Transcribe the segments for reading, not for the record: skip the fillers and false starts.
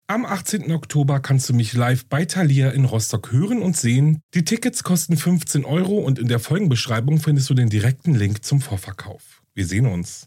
Am 18. Oktober kannst du mich live bei Thalia in Rostock hören und sehen. Die Tickets kosten 15 € und in der Folgenbeschreibung findest du den direkten Link zum Vorverkauf. Wir sehen uns.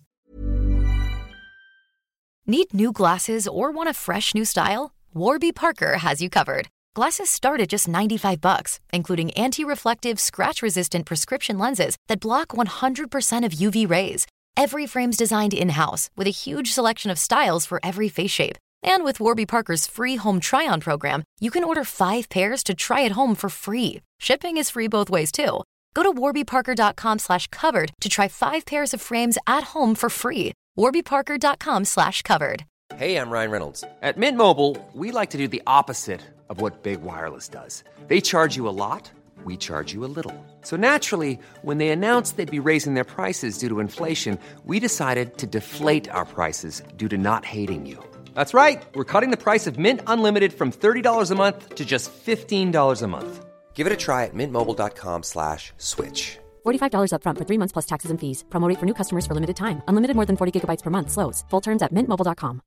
Need new glasses or want a fresh new style? Warby Parker has you covered. Glasses start at just $95, including anti-reflective, scratch-resistant prescription lenses that block 100% of UV rays. Every frame's designed in-house with a huge selection of styles for every face shape. And with Warby Parker's free home try-on program, you can order 5 pairs to try at home for free. Shipping is free both ways, too. Go to warbyparker.com/covered to try 5 pairs of frames at home for free. warbyparker.com/covered. Hey, I'm Ryan Reynolds. At Mint Mobile, we like to do the opposite of what Big Wireless does. They charge you a lot, we charge you a little. So naturally, when they announced they'd be raising their prices due to inflation, we decided to deflate our prices due to not hating you. That's right. We're cutting the price of Mint Unlimited from $30 a month to just $15 a month. Give it a try at mintmobile.com/switch. $45 up front for 3 months plus taxes and fees. Promo rate for new customers for limited time. Unlimited more than 40 gigabytes per month. Slows full terms at mintmobile.com.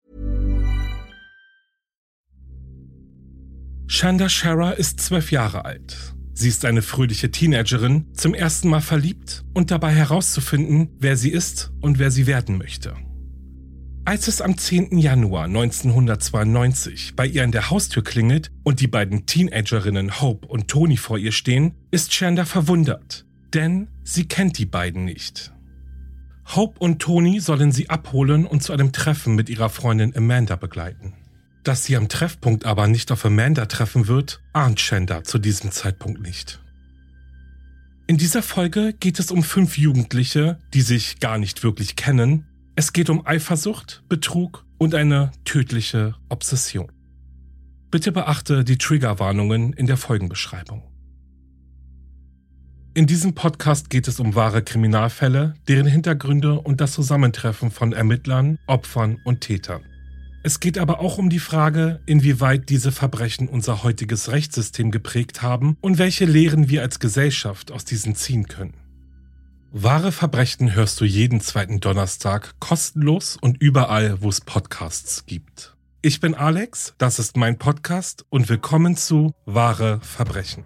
Chanda Shara ist 12 Jahre alt. Sie ist eine fröhliche Teenagerin, zum ersten Mal verliebt und dabei herauszufinden, wer sie ist und wer sie werden möchte. Als es am 10. Januar 1992 bei ihr an der Haustür klingelt und die beiden Teenagerinnen Hope und Toni vor ihr stehen, ist Chanda verwundert, denn sie kennt die beiden nicht. Hope und Toni sollen sie abholen und zu einem Treffen mit ihrer Freundin Amanda begleiten. Dass sie am Treffpunkt aber nicht auf Amanda treffen wird, ahnt Chanda zu diesem Zeitpunkt nicht. In dieser Folge geht es um 5 Jugendliche, die sich gar nicht wirklich kennen. Es geht um Eifersucht, Betrug und eine tödliche Obsession. Bitte beachte die Triggerwarnungen in der Folgenbeschreibung. In diesem Podcast geht es um wahre Kriminalfälle, deren Hintergründe und das Zusammentreffen von Ermittlern, Opfern und Tätern. Es geht aber auch um die Frage, inwieweit diese Verbrechen unser heutiges Rechtssystem geprägt haben und welche Lehren wir als Gesellschaft aus diesen ziehen können. Wahre Verbrechen hörst du jeden zweiten Donnerstag kostenlos und überall, wo es Podcasts gibt. Ich bin Alex, das ist mein Podcast und willkommen zu Wahre Verbrechen.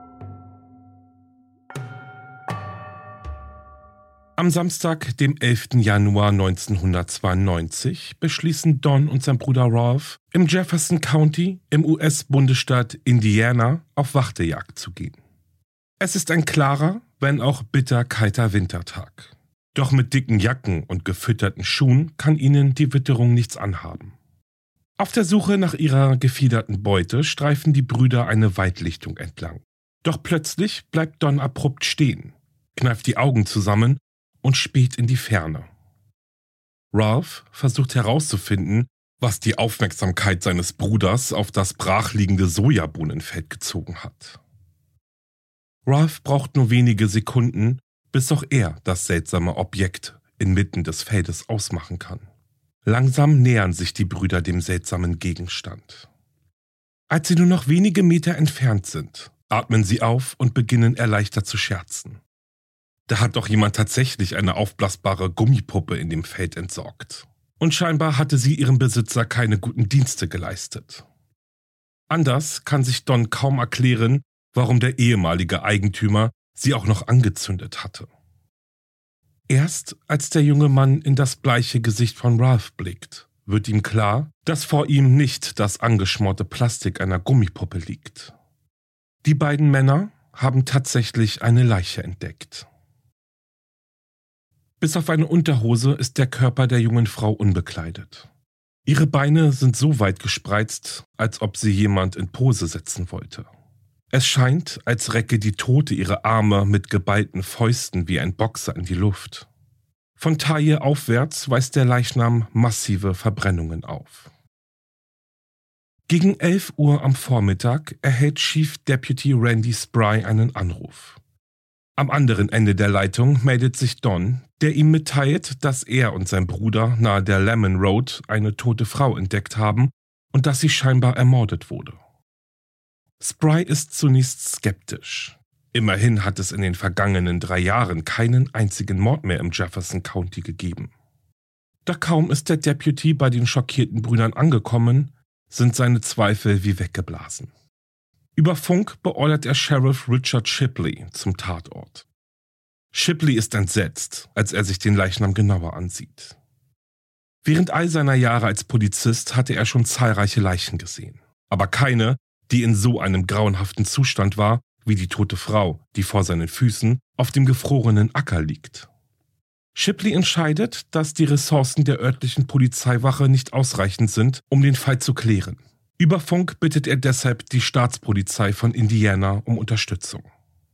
Am Samstag, dem 11. Januar 1992, beschließen Don und sein Bruder Ralph, im Jefferson County im US-Bundesstaat Indiana auf Wachtejagd zu gehen. Es ist ein klarer, wenn auch bitterkalter Wintertag. Doch mit dicken Jacken und gefütterten Schuhen kann ihnen die Witterung nichts anhaben. Auf der Suche nach ihrer gefiederten Beute streifen die Brüder eine Waldlichtung entlang. Doch plötzlich bleibt Don abrupt stehen, kneift die Augen zusammen und späht in die Ferne. Ralph versucht herauszufinden, was die Aufmerksamkeit seines Bruders auf das brachliegende Sojabohnenfeld gezogen hat. Ralph braucht nur wenige Sekunden, bis auch er das seltsame Objekt inmitten des Feldes ausmachen kann. Langsam nähern sich die Brüder dem seltsamen Gegenstand. Als sie nur noch wenige Meter entfernt sind, atmen sie auf und beginnen erleichtert zu scherzen. Da hat doch jemand tatsächlich eine aufblasbare Gummipuppe in dem Feld entsorgt. Und scheinbar hatte sie ihrem Besitzer keine guten Dienste geleistet. Anders kann sich Don kaum erklären, warum der ehemalige Eigentümer sie auch noch angezündet hatte. Erst als der junge Mann in das bleiche Gesicht von Ralph blickt, wird ihm klar, dass vor ihm nicht das angeschmorte Plastik einer Gummipuppe liegt. Die beiden Männer haben tatsächlich eine Leiche entdeckt. Bis auf eine Unterhose ist der Körper der jungen Frau unbekleidet. Ihre Beine sind so weit gespreizt, als ob sie jemand in Pose setzen wollte. Es scheint, als recke die Tote ihre Arme mit geballten Fäusten wie ein Boxer in die Luft. Von Taille aufwärts weist der Leichnam massive Verbrennungen auf. Gegen 11 Uhr am Vormittag erhält Chief Deputy Randy Spry einen Anruf. Am anderen Ende der Leitung meldet sich Don, der ihm mitteilt, dass er und sein Bruder nahe der Lemon Road eine tote Frau entdeckt haben und dass sie scheinbar ermordet wurde. Spry ist zunächst skeptisch. Immerhin hat es in den vergangenen 3 Jahren keinen einzigen Mord mehr im Jefferson County gegeben. Doch kaum ist der Deputy bei den schockierten Brüdern angekommen, sind seine Zweifel wie weggeblasen. Über Funk beordert er Sheriff Richard Shipley zum Tatort. Shipley ist entsetzt, als er sich den Leichnam genauer ansieht. Während all seiner Jahre als Polizist hatte er schon zahlreiche Leichen gesehen, aber keine, die in so einem grauenhaften Zustand war, wie die tote Frau, die vor seinen Füßen auf dem gefrorenen Acker liegt. Shipley entscheidet, dass die Ressourcen der örtlichen Polizeiwache nicht ausreichend sind, um den Fall zu klären. Über Funk bittet er deshalb die Staatspolizei von Indiana um Unterstützung.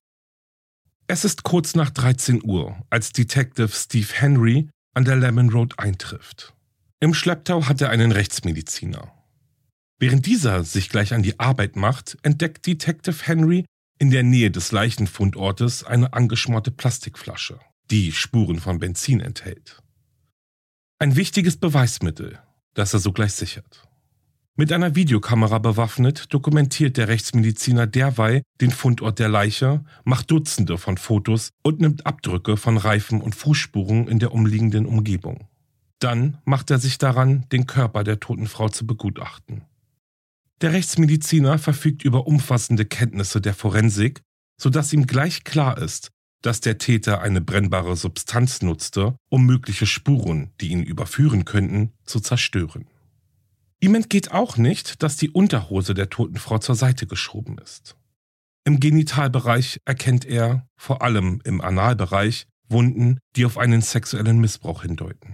Es ist kurz nach 13 Uhr, als Detective Steve Henry an der Lemon Road eintrifft. Im Schlepptau hat er einen Rechtsmediziner. Während dieser sich gleich an die Arbeit macht, entdeckt Detective Henry in der Nähe des Leichenfundortes eine angeschmorte Plastikflasche, die Spuren von Benzin enthält. Ein wichtiges Beweismittel, das er sogleich sichert. Mit einer Videokamera bewaffnet dokumentiert der Rechtsmediziner derweil den Fundort der Leiche, macht Dutzende von Fotos und nimmt Abdrücke von Reifen und Fußspuren in der umliegenden Umgebung. Dann macht er sich daran, den Körper der toten Frau zu begutachten. Der Rechtsmediziner verfügt über umfassende Kenntnisse der Forensik, sodass ihm gleich klar ist, dass der Täter eine brennbare Substanz nutzte, um mögliche Spuren, die ihn überführen könnten, zu zerstören. Ihm entgeht auch nicht, dass die Unterhose der toten Frau zur Seite geschoben ist. Im Genitalbereich erkennt er, vor allem im Analbereich, Wunden, die auf einen sexuellen Missbrauch hindeuten.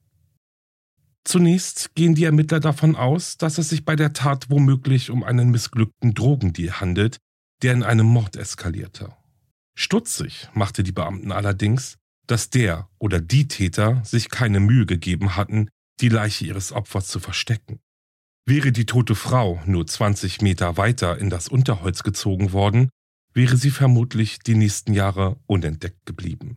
Zunächst gehen die Ermittler davon aus, dass es sich bei der Tat womöglich um einen missglückten Drogendeal handelt, der in einem Mord eskalierte. Stutzig machte die Beamten allerdings, dass der oder die Täter sich keine Mühe gegeben hatten, die Leiche ihres Opfers zu verstecken. Wäre die tote Frau nur 20 Meter weiter in das Unterholz gezogen worden, wäre sie vermutlich die nächsten Jahre unentdeckt geblieben.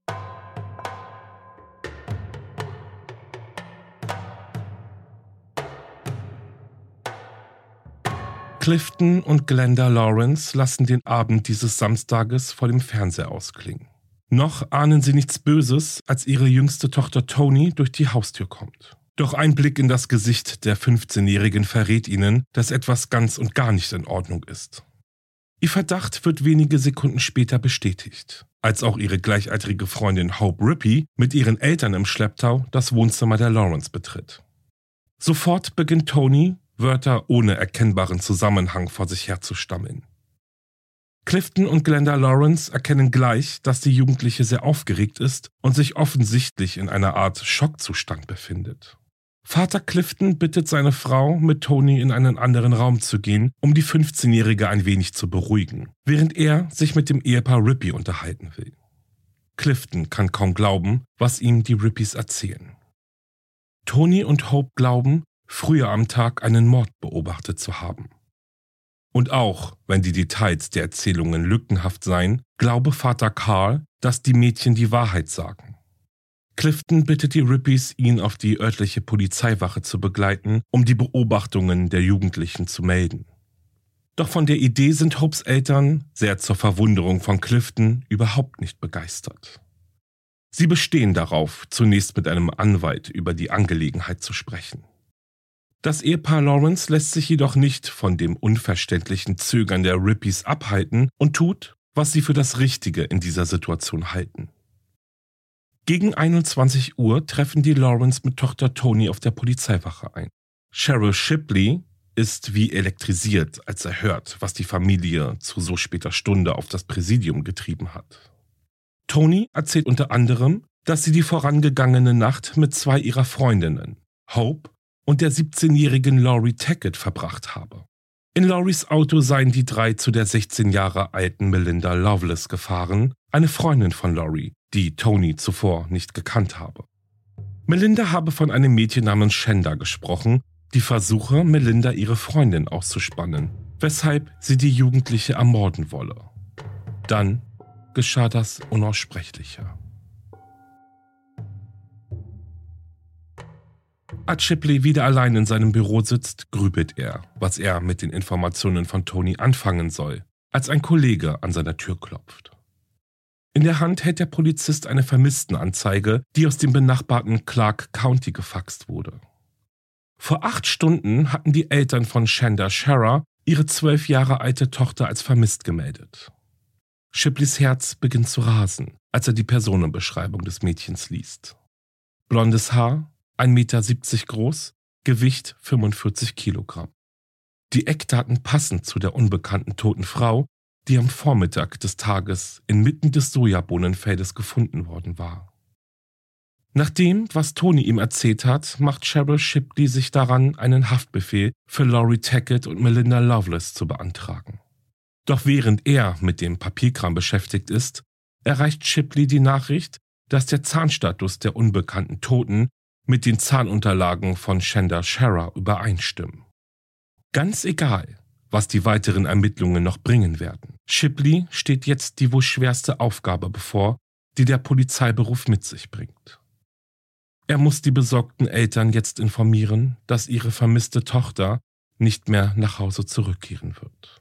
Clifton und Glenda Lawrence lassen den Abend dieses Samstages vor dem Fernseher ausklingen. Noch ahnen sie nichts Böses, als ihre jüngste Tochter Toni durch die Haustür kommt. Doch ein Blick in das Gesicht der 15-Jährigen verrät ihnen, dass etwas ganz und gar nicht in Ordnung ist. Ihr Verdacht wird wenige Sekunden später bestätigt, als auch ihre gleichaltrige Freundin Hope Rippey mit ihren Eltern im Schlepptau das Wohnzimmer der Lawrence betritt. Sofort beginnt Toni, Wörter ohne erkennbaren Zusammenhang vor sich herzustammeln. Clifton und Glenda Lawrence erkennen gleich, dass die Jugendliche sehr aufgeregt ist und sich offensichtlich in einer Art Schockzustand befindet. Vater Clifton bittet seine Frau, mit Toni in einen anderen Raum zu gehen, um die 15-Jährige ein wenig zu beruhigen, während er sich mit dem Ehepaar Rippey unterhalten will. Clifton kann kaum glauben, was ihm die Rippeys erzählen. Toni und Hope glauben, früher am Tag einen Mord beobachtet zu haben. Und auch, wenn die Details der Erzählungen lückenhaft seien, glaube Vater Carl, dass die Mädchen die Wahrheit sagen. Clifton bittet die Rippeys, ihn auf die örtliche Polizeiwache zu begleiten, um die Beobachtungen der Jugendlichen zu melden. Doch von der Idee sind Hopes Eltern, sehr zur Verwunderung von Clifton, überhaupt nicht begeistert. Sie bestehen darauf, zunächst mit einem Anwalt über die Angelegenheit zu sprechen. Das Ehepaar Lawrence lässt sich jedoch nicht von dem unverständlichen Zögern der Rippeys abhalten und tut, was sie für das Richtige in dieser Situation halten. Gegen 21 Uhr treffen die Lawrence mit Tochter Toni auf der Polizeiwache ein. Sheriff Shipley ist wie elektrisiert, als er hört, was die Familie zu so später Stunde auf das Präsidium getrieben hat. Toni erzählt unter anderem, dass sie die vorangegangene Nacht mit 2 ihrer Freundinnen, Hope und der 17-jährigen Laurie Tackett, verbracht habe. In Lauries Auto seien die 3 zu der 16 Jahre alten Melinda Loveless gefahren, eine Freundin von Laurie, die Toni zuvor nicht gekannt habe. Melinda habe von einem Mädchen namens Shanda gesprochen, die versuche, Melinda ihre Freundin auszuspannen, weshalb sie die Jugendliche ermorden wolle. Dann geschah das Unaussprechliche. Als Shipley wieder allein in seinem Büro sitzt, grübelt er, was er mit den Informationen von Toni anfangen soll, als ein Kollege an seiner Tür klopft. In der Hand hält der Polizist eine Vermisstenanzeige, die aus dem benachbarten Clark County gefaxt wurde. Vor 8 Stunden hatten die Eltern von Shanda Sharer ihre 12 Jahre alte Tochter als vermisst gemeldet. Shipleys Herz beginnt zu rasen, als er die Personenbeschreibung des Mädchens liest. Blondes Haar, 1,70 Meter groß, Gewicht 45 Kilogramm. Die Eckdaten passen zu der unbekannten toten Frau, die am Vormittag des Tages inmitten des Sojabohnenfeldes gefunden worden war. Nach dem, was Tony ihm erzählt hat, macht Cheryl Shipley sich daran, einen Haftbefehl für Laurie Tackett und Melinda Loveless zu beantragen. Doch während er mit dem Papierkram beschäftigt ist, erreicht Shipley die Nachricht, dass der Zahnstatus der unbekannten Toten mit den Zahnunterlagen von Shanda Sharer übereinstimmen. Ganz egal, was die weiteren Ermittlungen noch bringen werden. Shipley steht jetzt die wohl schwerste Aufgabe bevor, die der Polizeiberuf mit sich bringt. Er muss die besorgten Eltern jetzt informieren, dass ihre vermisste Tochter nicht mehr nach Hause zurückkehren wird.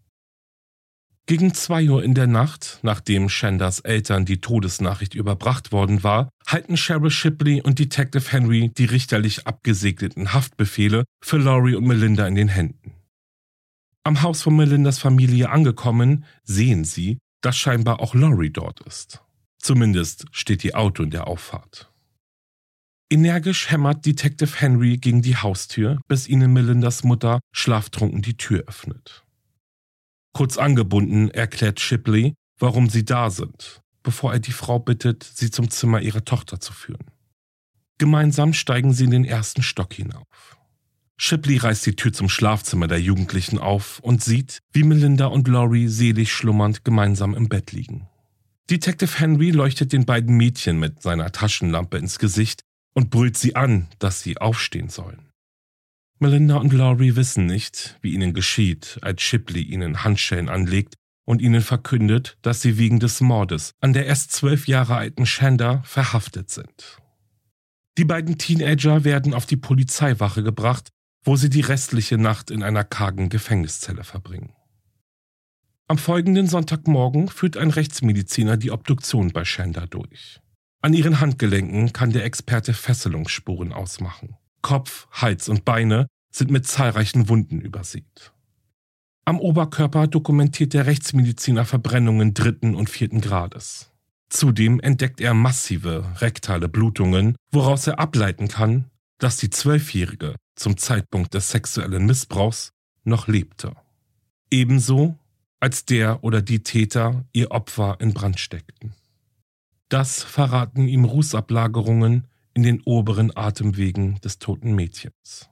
Gegen 2 Uhr in der Nacht, nachdem Shandas Eltern die Todesnachricht überbracht worden war, halten Cheryl Shipley und Detective Henry die richterlich abgesegneten Haftbefehle für Laurie und Melinda in den Händen. Am Haus von Melindas Familie angekommen, sehen sie, dass scheinbar auch Laurie dort ist. Zumindest steht ihr Auto in der Auffahrt. Energisch hämmert Detective Henry gegen die Haustür, bis ihnen Melindas Mutter schlaftrunken die Tür öffnet. Kurz angebunden erklärt Shipley, warum sie da sind, bevor er die Frau bittet, sie zum Zimmer ihrer Tochter zu führen. Gemeinsam steigen sie in den 1. Stock hinauf. Shipley reißt die Tür zum Schlafzimmer der Jugendlichen auf und sieht, wie Melinda und Laurie selig schlummernd gemeinsam im Bett liegen. Detective Henry leuchtet den beiden Mädchen mit seiner Taschenlampe ins Gesicht und brüllt sie an, dass sie aufstehen sollen. Melinda und Laurie wissen nicht, wie ihnen geschieht, als Shipley ihnen Handschellen anlegt und ihnen verkündet, dass sie wegen des Mordes an der erst 12 Jahre alten Shanda verhaftet sind. Die beiden Teenager werden auf die Polizeiwache gebracht, wo sie die restliche Nacht in einer kargen Gefängniszelle verbringen. Am folgenden Sonntagmorgen führt ein Rechtsmediziner die Obduktion bei Shanda durch. An ihren Handgelenken kann der Experte Fesselungsspuren ausmachen. Kopf, Hals und Beine sind mit zahlreichen Wunden übersät. Am Oberkörper dokumentiert der Rechtsmediziner Verbrennungen 3. und 4. Grades. Zudem entdeckt er massive rektale Blutungen, woraus er ableiten kann, dass die 12-Jährige zum Zeitpunkt des sexuellen Missbrauchs noch lebte. Ebenso, als der oder die Täter ihr Opfer in Brand steckten. Das verraten ihm Rußablagerungen in den oberen Atemwegen des toten Mädchens.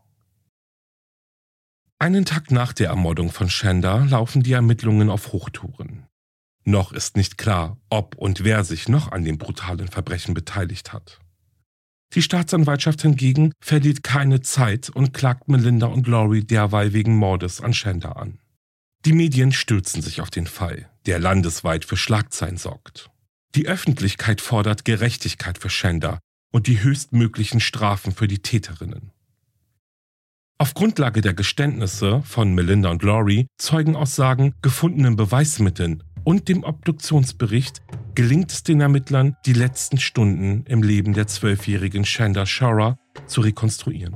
Einen Tag nach der Ermordung von Shanda laufen die Ermittlungen auf Hochtouren. Noch ist nicht klar, ob und wer sich noch an dem brutalen Verbrechen beteiligt hat. Die Staatsanwaltschaft hingegen verliert keine Zeit und klagt Melinda und Laurie derweil wegen Mordes an Shanda an. Die Medien stürzen sich auf den Fall, der landesweit für Schlagzeilen sorgt. Die Öffentlichkeit fordert Gerechtigkeit für Shanda und die höchstmöglichen Strafen für die Täterinnen. Auf Grundlage der Geständnisse von Melinda und Laurie, Zeugenaussagen, gefundenen Beweismitteln und dem Obduktionsbericht gelingt es den Ermittlern, die letzten Stunden im Leben der 12-jährigen Shanda Sharer zu rekonstruieren.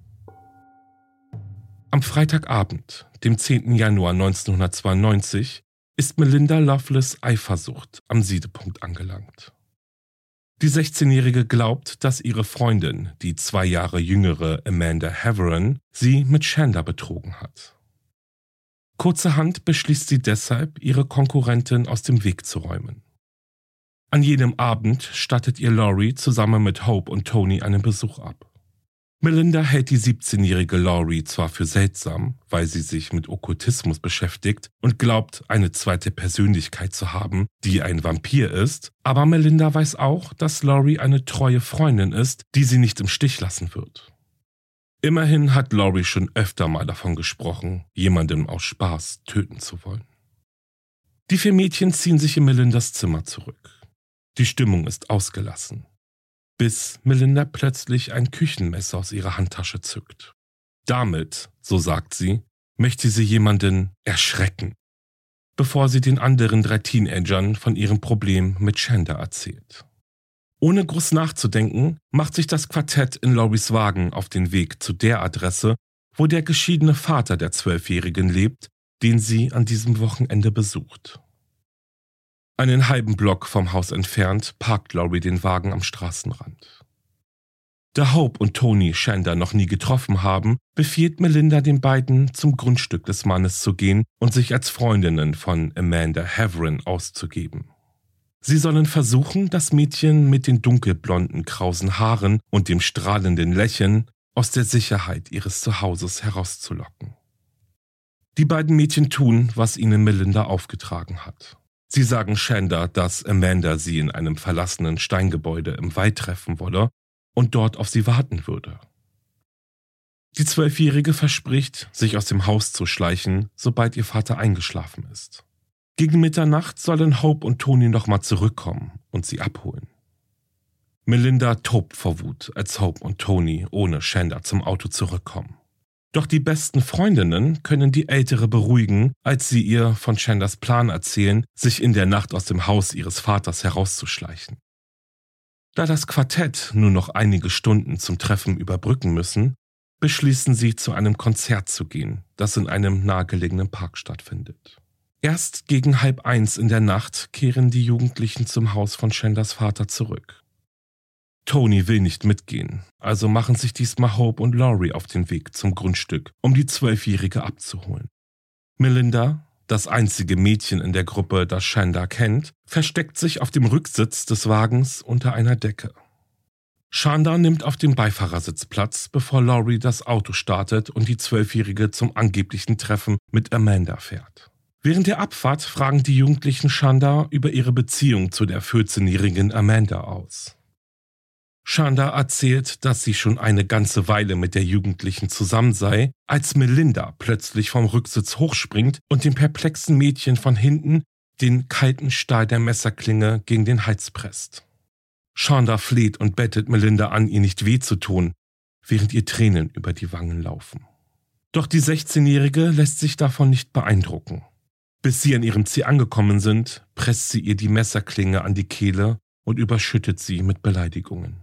Am Freitagabend, dem 10. Januar 1992, ist Melinda Loveless' Eifersucht am Siedepunkt angelangt. Die 16-Jährige glaubt, dass ihre Freundin, die 2 Jahre jüngere Amanda Haveron, sie mit Shanda betrogen hat. Kurzerhand beschließt sie deshalb, ihre Konkurrentin aus dem Weg zu räumen. An jenem Abend stattet ihr Laurie zusammen mit Hope und Tony einen Besuch ab. Melinda hält die 17-jährige Laurie zwar für seltsam, weil sie sich mit Okkultismus beschäftigt und glaubt, eine zweite Persönlichkeit zu haben, die ein Vampir ist, aber Melinda weiß auch, dass Laurie eine treue Freundin ist, die sie nicht im Stich lassen wird. Immerhin hat Laurie schon öfter mal davon gesprochen, jemanden aus Spaß töten zu wollen. Die 4 Mädchen ziehen sich in Melindas Zimmer zurück. Die Stimmung ist ausgelassen. Bis Melinda plötzlich ein Küchenmesser aus ihrer Handtasche zückt. Damit, so sagt sie, möchte sie jemanden erschrecken, bevor sie den anderen 3 Teenagern von ihrem Problem mit Shanda erzählt. Ohne groß nachzudenken, macht sich das Quartett in Laurys Wagen auf den Weg zu der Adresse, wo der geschiedene Vater der 12-Jährigen lebt, den sie an diesem Wochenende besucht. Einen halben Block vom Haus entfernt parkt Laurie den Wagen am Straßenrand. Da Hope und Tony Shanda noch nie getroffen haben, befiehlt Melinda den beiden, zum Grundstück des Mannes zu gehen und sich als Freundinnen von Amanda Havrin auszugeben. Sie sollen versuchen, das Mädchen mit den dunkelblonden, krausen Haaren und dem strahlenden Lächeln aus der Sicherheit ihres Zuhauses herauszulocken. Die beiden Mädchen tun, was ihnen Melinda aufgetragen hat. Sie sagen Shanda, dass Amanda sie in einem verlassenen Steingebäude im Wald treffen wolle und dort auf sie warten würde. Die 12-Jährige verspricht, sich aus dem Haus zu schleichen, sobald ihr Vater eingeschlafen ist. Gegen Mitternacht sollen Hope und Tony nochmal zurückkommen und sie abholen. Melinda tobt vor Wut, als Hope und Tony ohne Shanda zum Auto zurückkommen. Doch die besten Freundinnen können die Ältere beruhigen, als sie ihr von Shandas Plan erzählen, sich in der Nacht aus dem Haus ihres Vaters herauszuschleichen. Da das Quartett nur noch einige Stunden zum Treffen überbrücken müssen, beschließen sie, zu einem Konzert zu gehen, das in einem nahegelegenen Park stattfindet. Erst gegen 12:30 in der Nacht kehren die Jugendlichen zum Haus von Shandas Vater zurück. Tony will nicht mitgehen, also machen sich diesmal Hope und Laurie auf den Weg zum Grundstück, um die 12-Jährige abzuholen. Melinda, das einzige Mädchen in der Gruppe, das Shanda kennt, versteckt sich auf dem Rücksitz des Wagens unter einer Decke. Shanda nimmt auf dem Beifahrersitz Platz, bevor Laurie das Auto startet und die 12-Jährige zum angeblichen Treffen mit Amanda fährt. Während der Abfahrt fragen die Jugendlichen Shanda über ihre Beziehung zu der 14-jährigen Amanda aus. Shanda erzählt, dass sie schon eine ganze Weile mit der Jugendlichen zusammen sei, als Melinda plötzlich vom Rücksitz hochspringt und dem perplexen Mädchen von hinten den kalten Stahl der Messerklinge gegen den Hals presst. Shanda fleht und bettet Melinda an, ihr nicht weh zu tun, während ihr Tränen über die Wangen laufen. Doch die 16-Jährige lässt sich davon nicht beeindrucken. Bis sie an ihrem Ziel angekommen sind, presst sie ihr die Messerklinge an die Kehle und überschüttet sie mit Beleidigungen.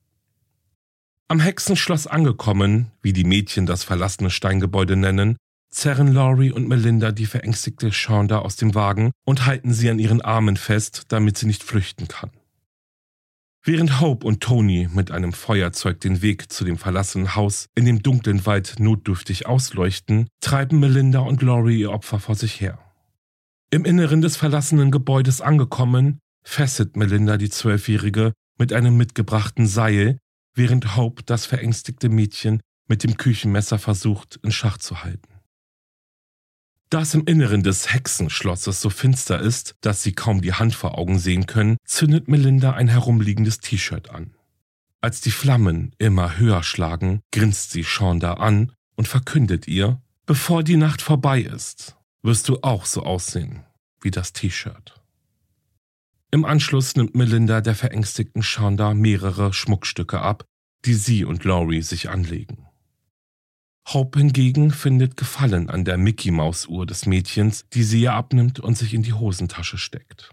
Am Hexenschloss angekommen, wie die Mädchen das verlassene Steingebäude nennen, zerren Laurie und Melinda die verängstigte Shanda aus dem Wagen und halten sie an ihren Armen fest, damit sie nicht flüchten kann. Während Hope und Tony mit einem Feuerzeug den Weg zu dem verlassenen Haus in dem dunklen Wald notdürftig ausleuchten, treiben Melinda und Laurie ihr Opfer vor sich her. Im Inneren des verlassenen Gebäudes angekommen, fesselt Melinda die 12-Jährige mit einem mitgebrachten Seil, während Hope das verängstigte Mädchen mit dem Küchenmesser versucht, in Schach zu halten. Da es im Inneren des Hexenschlosses so finster ist, dass sie kaum die Hand vor Augen sehen können, zündet Melinda ein herumliegendes T-Shirt an. Als die Flammen immer höher schlagen, grinst sie Shanda an und verkündet ihr, bevor die Nacht vorbei ist, wirst du auch so aussehen wie das T-Shirt. Im Anschluss nimmt Melinda der verängstigten Shanda mehrere Schmuckstücke ab, die sie und Laurie sich anlegen. Hope hingegen findet Gefallen an der Mickey-Maus-Uhr des Mädchens, die sie ihr abnimmt und sich in die Hosentasche steckt.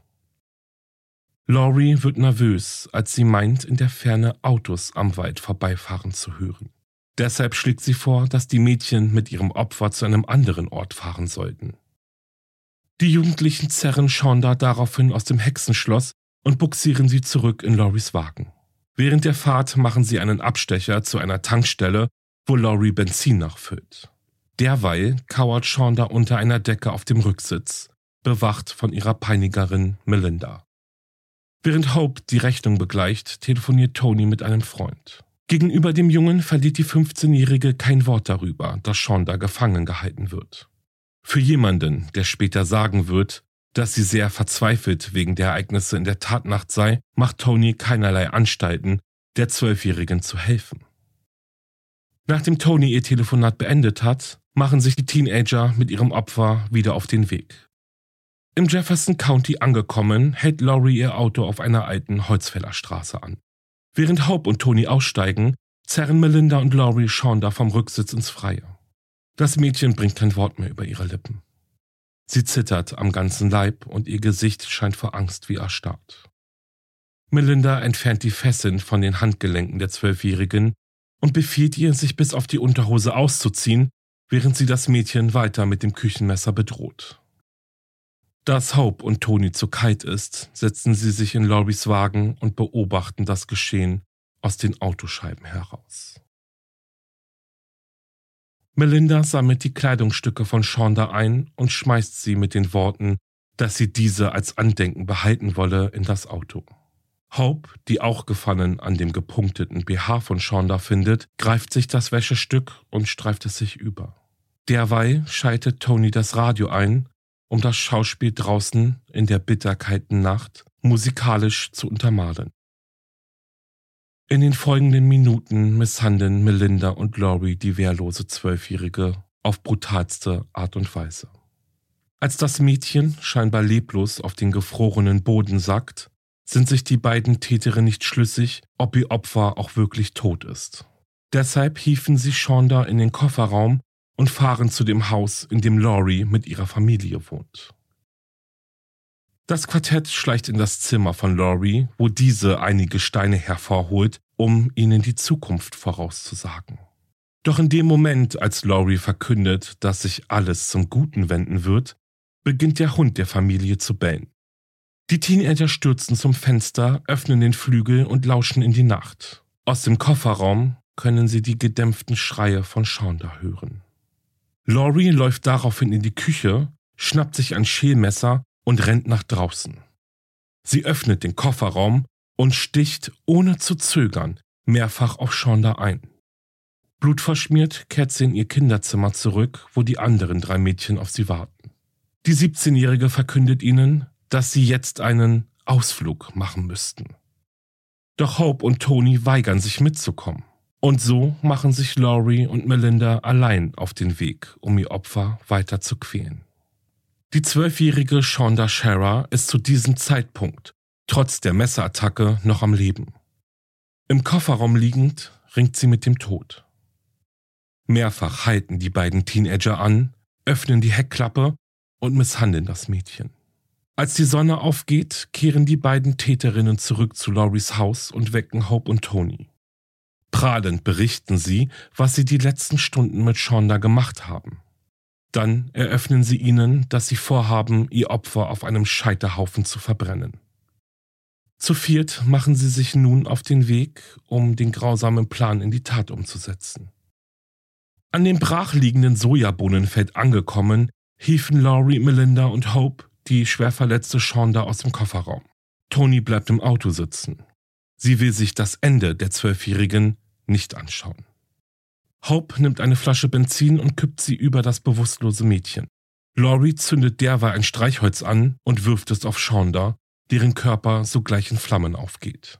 Laurie wird nervös, als sie meint, in der Ferne Autos am Wald vorbeifahren zu hören. Deshalb schlägt sie vor, dass die Mädchen mit ihrem Opfer zu einem anderen Ort fahren sollten. Die Jugendlichen zerren Shanda daraufhin aus dem Hexenschloss und bugsieren sie zurück in Lauries Wagen. Während der Fahrt machen sie einen Abstecher zu einer Tankstelle, wo Laurie Benzin nachfüllt. Derweil kauert Shanda unter einer Decke auf dem Rücksitz, bewacht von ihrer Peinigerin Melinda. Während Hope die Rechnung begleicht, telefoniert Tony mit einem Freund. Gegenüber dem Jungen verliert die 15-Jährige kein Wort darüber, dass Shanda gefangen gehalten wird. Für jemanden, der später sagen wird, dass sie sehr verzweifelt wegen der Ereignisse in der Tatnacht sei, macht Tony keinerlei Anstalten, der 12-Jährigen zu helfen. Nachdem Tony ihr Telefonat beendet hat, machen sich die Teenager mit ihrem Opfer wieder auf den Weg. Im Jefferson County angekommen, hält Laurie ihr Auto auf einer alten Holzfällerstraße an. Während Hope und Tony aussteigen, zerren Melinda und Laurie Shanda vom Rücksitz ins Freie. Das Mädchen bringt kein Wort mehr über ihre Lippen. Sie zittert am ganzen Leib und ihr Gesicht scheint vor Angst wie erstarrt. Melinda entfernt die Fesseln von den Handgelenken der 12-Jährigen und befiehlt ihr, sich bis auf die Unterhose auszuziehen, während sie das Mädchen weiter mit dem Küchenmesser bedroht. Da es Hope und Tony zu kalt ist, setzen sie sich in Laurys Wagen und beobachten das Geschehen aus den Autoscheiben heraus. Melinda sammelt die Kleidungsstücke von Shonda ein und schmeißt sie mit den Worten, dass sie diese als Andenken behalten wolle, in das Auto. Hope, die auch Gefallen an dem gepunkteten BH von Shonda findet, greift sich das Wäschestück und streift es sich über. Derweil schaltet Tony das Radio ein, um das Schauspiel draußen in der bitterkalten Nacht musikalisch zu untermalen. In den folgenden Minuten misshandeln Melinda und Laurie die wehrlose 12-Jährige auf brutalste Art und Weise. Als das Mädchen scheinbar leblos auf den gefrorenen Boden sackt, sind sich die beiden Täterinnen nicht schlüssig, ob ihr Opfer auch wirklich tot ist. Deshalb hieven sie Shonda in den Kofferraum und fahren zu dem Haus, in dem Laurie mit ihrer Familie wohnt. Das Quartett schleicht in das Zimmer von Laurie, wo diese einige Steine hervorholt, um ihnen die Zukunft vorauszusagen. Doch in dem Moment, als Laurie verkündet, dass sich alles zum Guten wenden wird, beginnt der Hund der Familie zu bellen. Die Teenager stürzen zum Fenster, öffnen den Flügel und lauschen in die Nacht. Aus dem Kofferraum können sie die gedämpften Schreie von Shonda hören. Laurie läuft daraufhin in die Küche, schnappt sich ein Schälmesser und rennt nach draußen. Sie öffnet den Kofferraum und sticht, ohne zu zögern, mehrfach auf Shonda ein. Blutverschmiert kehrt sie in ihr Kinderzimmer zurück, wo die anderen 3 Mädchen auf sie warten. Die 17-Jährige verkündet ihnen, dass sie jetzt einen Ausflug machen müssten. Doch Hope und Tony weigern sich mitzukommen. Und so machen sich Laurie und Melinda allein auf den Weg, um ihr Opfer weiter zu quälen. Die 12-jährige Shonda Sharer ist zu diesem Zeitpunkt, trotz der Messerattacke, noch am Leben. Im Kofferraum liegend ringt sie mit dem Tod. Mehrfach halten die beiden Teenager an, öffnen die Heckklappe und misshandeln das Mädchen. Als die Sonne aufgeht, kehren die beiden Täterinnen zurück zu Lauries Haus und wecken Hope und Tony. Prahlend berichten sie, was sie die letzten Stunden mit Shonda gemacht haben. Dann eröffnen sie ihnen, dass sie vorhaben, ihr Opfer auf einem Scheiterhaufen zu verbrennen. Zu viert machen sie sich nun auf den Weg, um den grausamen Plan in die Tat umzusetzen. An dem brachliegenden Sojabohnenfeld angekommen, hieven Laurie, Melinda und Hope die schwer verletzte Shonda aus dem Kofferraum. Tony bleibt im Auto sitzen. Sie will sich das Ende der 12-Jährigen nicht anschauen. Hope nimmt eine Flasche Benzin und kippt sie über das bewusstlose Mädchen. Laurie zündet derweil ein Streichholz an und wirft es auf Shonda, deren Körper sogleich in Flammen aufgeht.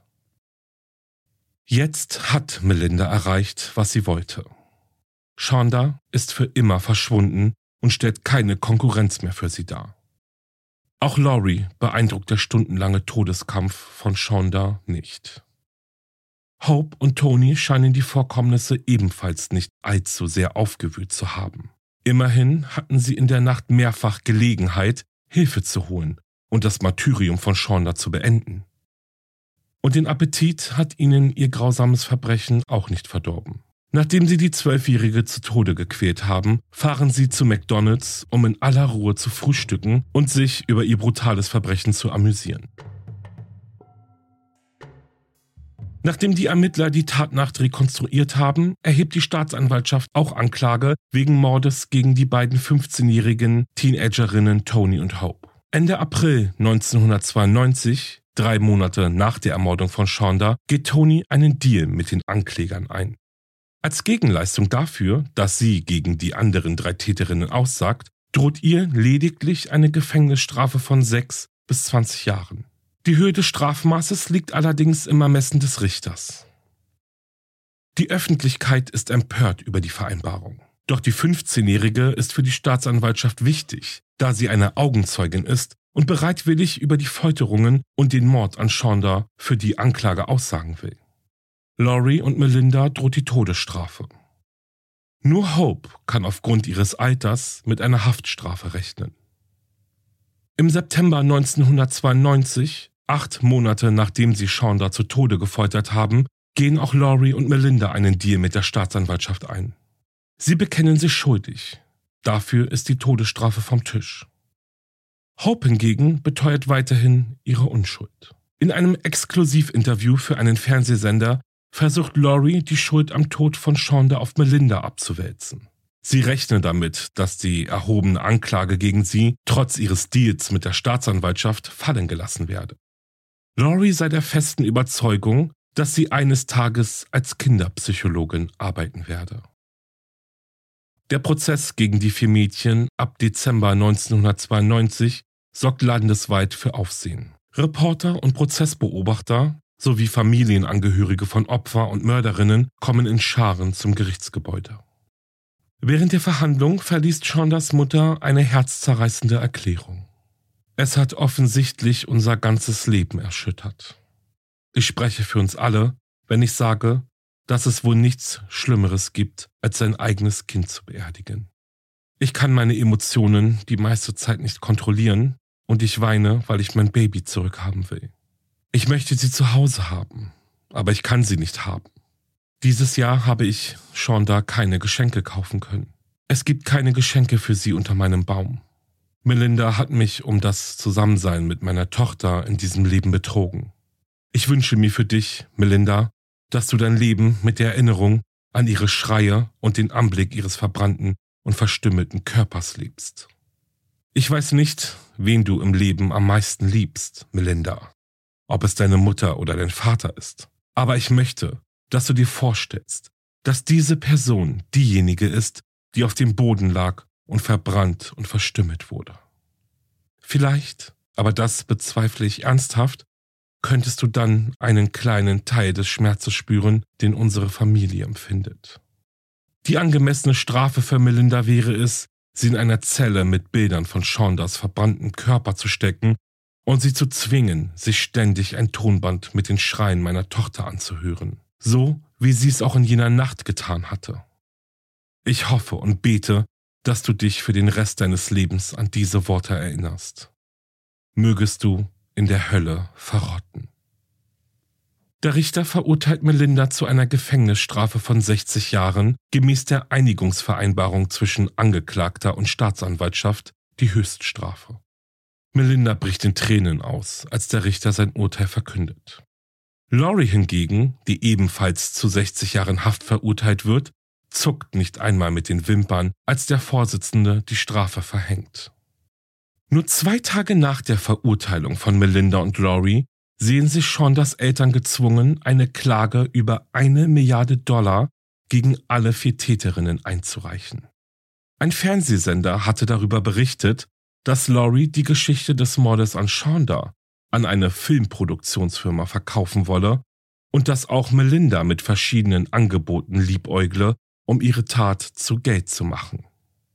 Jetzt hat Melinda erreicht, was sie wollte. Shonda ist für immer verschwunden und stellt keine Konkurrenz mehr für sie dar. Auch Laurie beeindruckt der stundenlange Todeskampf von Shonda nicht. Hope und Tony scheinen die Vorkommnisse ebenfalls nicht allzu sehr aufgewühlt zu haben. Immerhin hatten sie in der Nacht mehrfach Gelegenheit, Hilfe zu holen und das Martyrium von Shonda zu beenden. Und den Appetit hat ihnen ihr grausames Verbrechen auch nicht verdorben. Nachdem sie die 12-Jährige zu Tode gequält haben, fahren sie zu McDonald's, um in aller Ruhe zu frühstücken und sich über ihr brutales Verbrechen zu amüsieren. Nachdem die Ermittler die Tatnacht rekonstruiert haben, erhebt die Staatsanwaltschaft auch Anklage wegen Mordes gegen die beiden 15-jährigen Teenagerinnen Tony und Hope. Ende April 1992, 3 Monate nach der Ermordung von Shonda, geht Tony einen Deal mit den Anklägern ein. Als Gegenleistung dafür, dass sie gegen die anderen 3 Täterinnen aussagt, droht ihr lediglich eine Gefängnisstrafe von 6 bis 20 Jahren. Die Höhe des Strafmaßes liegt allerdings im Ermessen des Richters. Die Öffentlichkeit ist empört über die Vereinbarung. Doch die 15-Jährige ist für die Staatsanwaltschaft wichtig, da sie eine Augenzeugin ist und bereitwillig über die Folterungen und den Mord an Shonda für die Anklage aussagen will. Laurie und Melinda droht die Todesstrafe. Nur Hope kann aufgrund ihres Alters mit einer Haftstrafe rechnen. Im September 1992 8 Monate nachdem sie Shonda zu Tode gefoltert haben, gehen auch Laurie und Melinda einen Deal mit der Staatsanwaltschaft ein. Sie bekennen sich schuldig. Dafür ist die Todesstrafe vom Tisch. Hope hingegen beteuert weiterhin ihre Unschuld. In einem Exklusivinterview für einen Fernsehsender versucht Laurie, die Schuld am Tod von Shonda auf Melinda abzuwälzen. Sie rechne damit, dass die erhobene Anklage gegen sie trotz ihres Deals mit der Staatsanwaltschaft fallen gelassen werde. Laurie sei der festen Überzeugung, dass sie eines Tages als Kinderpsychologin arbeiten werde. Der Prozess gegen die 4 Mädchen ab Dezember 1992 sorgt landesweit für Aufsehen. Reporter und Prozessbeobachter sowie Familienangehörige von Opfer und Mörderinnen kommen in Scharen zum Gerichtsgebäude. Während der Verhandlung verliest Shondas Mutter eine herzzerreißende Erklärung. Es hat offensichtlich unser ganzes Leben erschüttert. Ich spreche für uns alle, wenn ich sage, dass es wohl nichts Schlimmeres gibt, als sein eigenes Kind zu beerdigen. Ich kann meine Emotionen die meiste Zeit nicht kontrollieren und ich weine, weil ich mein Baby zurückhaben will. Ich möchte sie zu Hause haben, aber ich kann sie nicht haben. Dieses Jahr habe ich Shonda keine Geschenke kaufen können. Es gibt keine Geschenke für sie unter meinem Baum. Melinda hat mich um das Zusammensein mit meiner Tochter in diesem Leben betrogen. Ich wünsche mir für dich, Melinda, dass du dein Leben mit der Erinnerung an ihre Schreie und den Anblick ihres verbrannten und verstümmelten Körpers lebst. Ich weiß nicht, wen du im Leben am meisten liebst, Melinda, ob es deine Mutter oder dein Vater ist. Aber ich möchte, dass du dir vorstellst, dass diese Person diejenige ist, die auf dem Boden lag und verbrannt und verstümmelt wurde. Vielleicht, aber das bezweifle ich ernsthaft, könntest du dann einen kleinen Teil des Schmerzes spüren, den unsere Familie empfindet. Die angemessene Strafe für Melinda wäre es, sie in einer Zelle mit Bildern von Shondas verbrannten Körper zu stecken und sie zu zwingen, sich ständig ein Tonband mit den Schreien meiner Tochter anzuhören. So, wie sie es auch in jener Nacht getan hatte. Ich hoffe und bete, dass du dich für den Rest deines Lebens an diese Worte erinnerst. Mögest du in der Hölle verrotten. Der Richter verurteilt Melinda zu einer Gefängnisstrafe von 60 Jahren, gemäß der Einigungsvereinbarung zwischen Angeklagter und Staatsanwaltschaft, die Höchststrafe. Melinda bricht in Tränen aus, als der Richter sein Urteil verkündet. Laurie hingegen, die ebenfalls zu 60 Jahren Haft verurteilt wird, zuckt nicht einmal mit den Wimpern, als der Vorsitzende die Strafe verhängt. Nur 2 Tage nach der Verurteilung von Melinda und Laurie sehen sich Shondas Eltern gezwungen, eine Klage über $1 Milliarde gegen alle 4 Täterinnen einzureichen. Ein Fernsehsender hatte darüber berichtet, dass Laurie die Geschichte des Mordes an Shonda an eine Filmproduktionsfirma verkaufen wolle und dass auch Melinda mit verschiedenen Angeboten liebäugle, um ihre Tat zu Geld zu machen.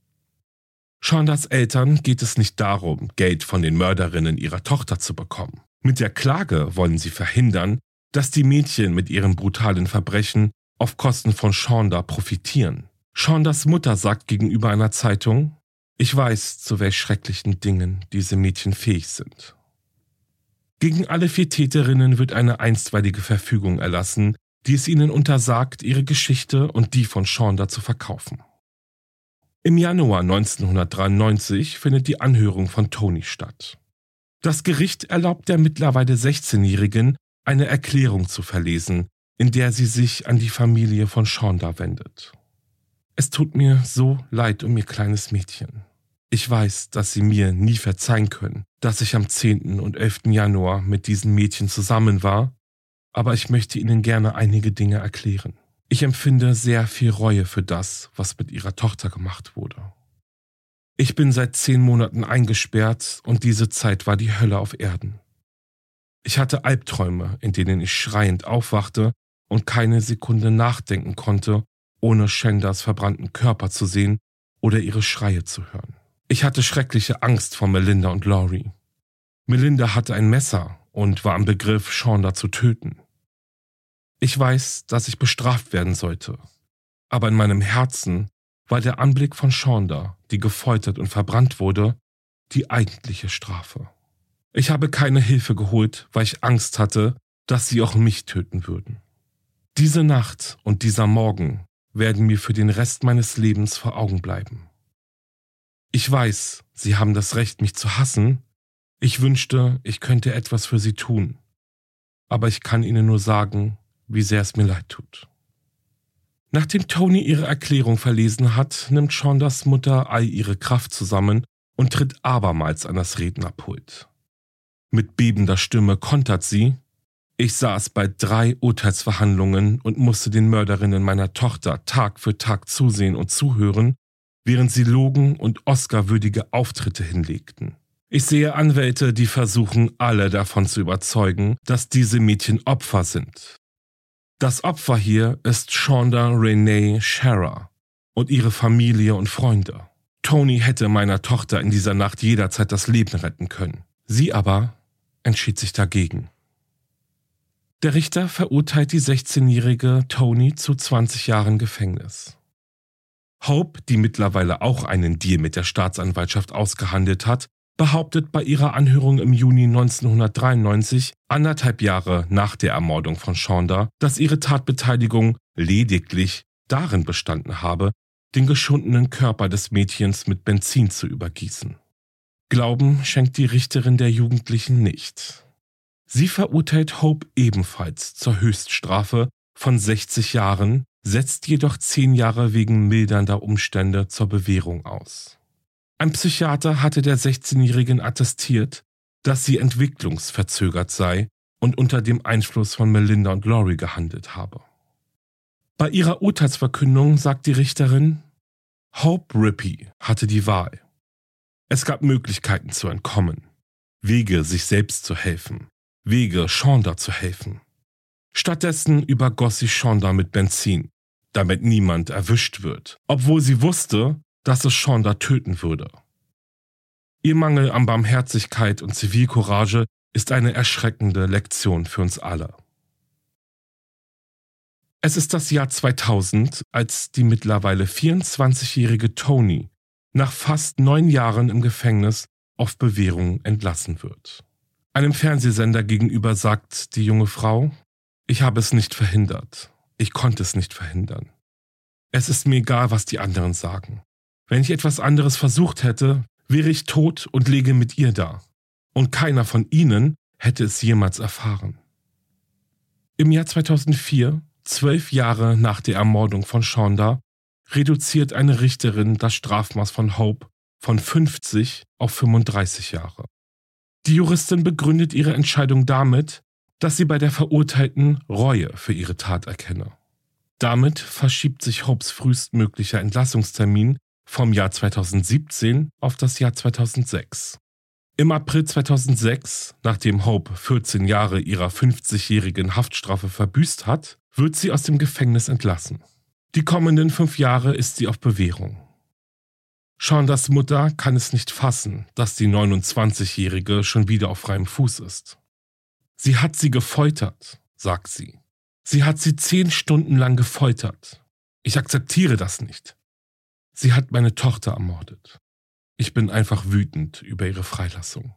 Shondas Eltern geht es nicht darum, Geld von den Mörderinnen ihrer Tochter zu bekommen. Mit der Klage wollen sie verhindern, dass die Mädchen mit ihren brutalen Verbrechen auf Kosten von Shonda profitieren. Shondas Mutter sagt gegenüber einer Zeitung: Ich weiß, zu welch schrecklichen Dingen diese Mädchen fähig sind. Gegen alle 4 Täterinnen wird eine einstweilige Verfügung erlassen, die es ihnen untersagt, ihre Geschichte und die von Shonda zu verkaufen. Im Januar 1993 findet die Anhörung von Tony statt. Das Gericht erlaubt der mittlerweile 16-Jährigen, eine Erklärung zu verlesen, in der sie sich an die Familie von Shonda wendet. Es tut mir so leid um ihr kleines Mädchen. Ich weiß, dass Sie mir nie verzeihen können, dass ich am 10. und 11. Januar mit diesen Mädchen zusammen war, aber ich möchte Ihnen gerne einige Dinge erklären. Ich empfinde sehr viel Reue für das, was mit Ihrer Tochter gemacht wurde. Ich bin seit 10 Monaten eingesperrt und diese Zeit war die Hölle auf Erden. Ich hatte Albträume, in denen ich schreiend aufwachte und keine Sekunde nachdenken konnte, ohne Shondas verbrannten Körper zu sehen oder ihre Schreie zu hören. Ich hatte schreckliche Angst vor Melinda und Laurie. Melinda hatte ein Messer und war am Begriff, Shonda zu töten. Ich weiß, dass ich bestraft werden sollte, aber in meinem Herzen war der Anblick von Shonda, die gefoltert und verbrannt wurde, die eigentliche Strafe. Ich habe keine Hilfe geholt, weil ich Angst hatte, dass sie auch mich töten würden. Diese Nacht und dieser Morgen werden mir für den Rest meines Lebens vor Augen bleiben. Ich weiß, sie haben das Recht, mich zu hassen. Ich wünschte, ich könnte etwas für sie tun. Aber ich kann ihnen nur sagen, wie sehr es mir leid tut. Nachdem Tony ihre Erklärung verlesen hat, nimmt Shondas Mutter all ihre Kraft zusammen und tritt abermals an das Rednerpult. Mit bebender Stimme kontert sie: Ich saß bei 3 Urteilsverhandlungen und musste den Mörderinnen meiner Tochter Tag für Tag zusehen und zuhören, während sie logen und Oscar-würdige Auftritte hinlegten. Ich sehe Anwälte, die versuchen, alle davon zu überzeugen, dass diese Mädchen Opfer sind. Das Opfer hier ist Shonda Renee Sharer und ihre Familie und Freunde. Tony hätte meiner Tochter in dieser Nacht jederzeit das Leben retten können. Sie aber entschied sich dagegen. Der Richter verurteilt die 16-jährige Tony zu 20 Jahren Gefängnis. Hope, die mittlerweile auch einen Deal mit der Staatsanwaltschaft ausgehandelt hat, behauptet bei ihrer Anhörung im Juni 1993, 1,5 Jahre nach der Ermordung von Shonda, dass ihre Tatbeteiligung lediglich darin bestanden habe, den geschundenen Körper des Mädchens mit Benzin zu übergießen. Glauben schenkt die Richterin der Jugendlichen nicht. Sie verurteilt Hope ebenfalls zur Höchststrafe von 60 Jahren, setzt jedoch 10 Jahre wegen mildernder Umstände zur Bewährung aus. Ein Psychiater hatte der 16-Jährigen attestiert, dass sie entwicklungsverzögert sei und unter dem Einfluss von Melinda und Laurie gehandelt habe. Bei ihrer Urteilsverkündung sagt die Richterin: Hope Rippey hatte die Wahl. Es gab Möglichkeiten zu entkommen, Wege, sich selbst zu helfen, Wege, Shonda zu helfen. Stattdessen übergoss sie Shonda mit Benzin, damit niemand erwischt wird, obwohl sie wusste, dass es Shonda töten würde. Ihr Mangel an Barmherzigkeit und Zivilcourage ist eine erschreckende Lektion für uns alle. Es ist das Jahr 2000, als die mittlerweile 24-jährige Tony nach fast 9 Jahren im Gefängnis auf Bewährung entlassen wird. Einem Fernsehsender gegenüber sagt die junge Frau: Ich habe es nicht verhindert. Ich konnte es nicht verhindern. Es ist mir egal, was die anderen sagen. Wenn ich etwas anderes versucht hätte, wäre ich tot und läge mit ihr da. Und keiner von ihnen hätte es jemals erfahren. Im Jahr 2004, 12 Jahre nach der Ermordung von Shonda, reduziert eine Richterin das Strafmaß von Hope von 50 auf 35 Jahre. Die Juristin begründet ihre Entscheidung damit, dass sie bei der Verurteilten Reue für ihre Tat erkenne. Damit verschiebt sich Hopes frühestmöglicher Entlassungstermin vom Jahr 2017 auf das Jahr 2006. Im April 2006, nachdem Hope 14 Jahre ihrer 50-jährigen Haftstrafe verbüßt hat, wird sie aus dem Gefängnis entlassen. Die kommenden 5 Jahre ist sie auf Bewährung. Shondas Mutter kann es nicht fassen, dass die 29-Jährige schon wieder auf freiem Fuß ist. Sie hat sie gefoltert, sagt sie. Sie hat sie 10 Stunden lang gefoltert. Ich akzeptiere das nicht. Sie hat meine Tochter ermordet. Ich bin einfach wütend über ihre Freilassung.